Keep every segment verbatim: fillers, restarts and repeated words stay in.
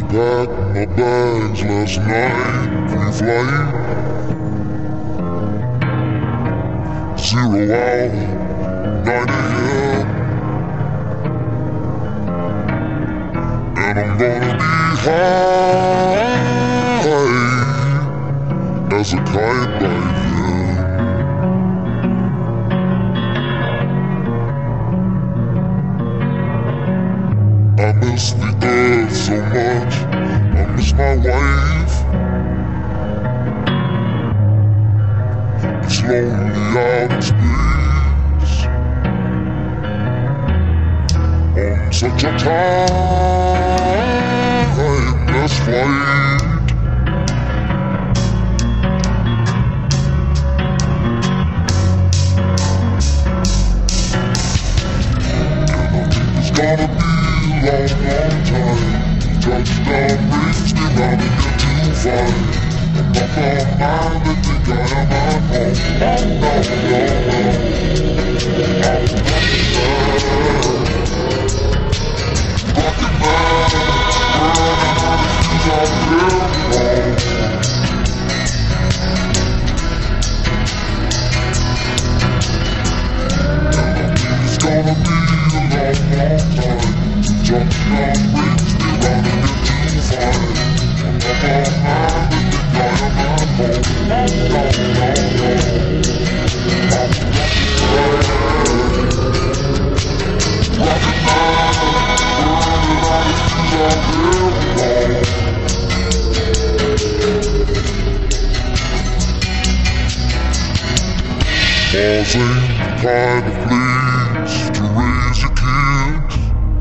packed my bags last night, pre-flight. Zero hour, nine a m And I'm gonna be high as a kite by then. I miss the earth so much, I miss my wife. It's lonely out in space, on such a timeless flight. And I think it's gonna be long, long time. Touchdown brings me round and get too far. I'm up on mind and think I am at home. Oh no, no, no. I'm rockin' man, burning on the fuse out there home. And I think it's gonna be a long, long time. Touchdown brings me round and get too far. I'm up all night and think I am at home. No, no, no, no. I'm rockin' man, burning on the fuse out there home. Pausing to find a place to raise your kids.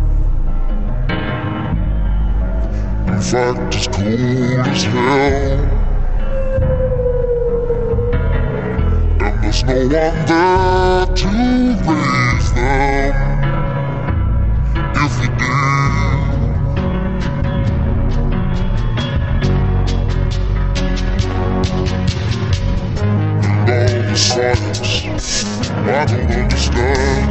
In fact, it's cold as hell, and there's no one there to raise them if you do. And all the science I don't understand,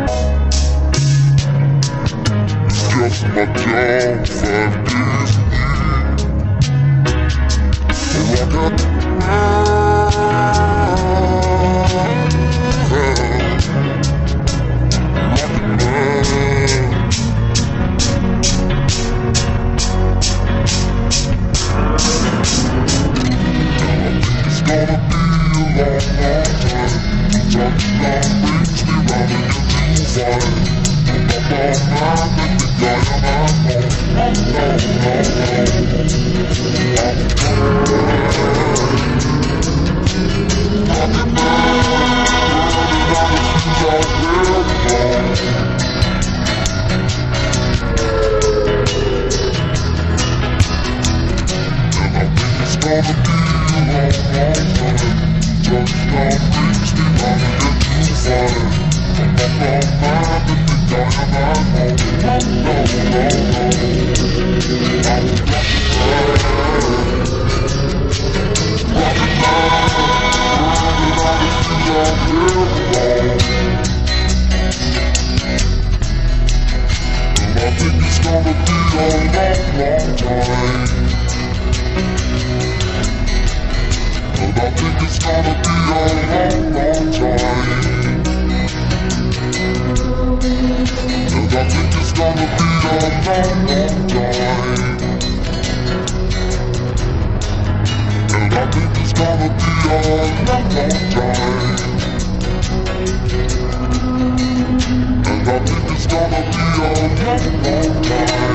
it's just my job five days a week. I rock at the rockin' man. And I think it's gonna be a long, long time. Touchdown brings me round and get too far. I'm up all night and think I am at home. No, no, no, no. I'm rockin' man, burning on the fuse out there home. And I think it's gonna be a long, long time. Touchdown brings me round and get too far. I'm up all night and think I am at home. No, no, no, no. I'm rockin' man, rockin' man, burning on the fuse out there home. And I think it's gonna be a long, long time. And I think it's gonna be a long, long time. And I think it's gonna be a long, long time. And I think it's gonna be a long, long time. And I think it's gonna be a long, long time.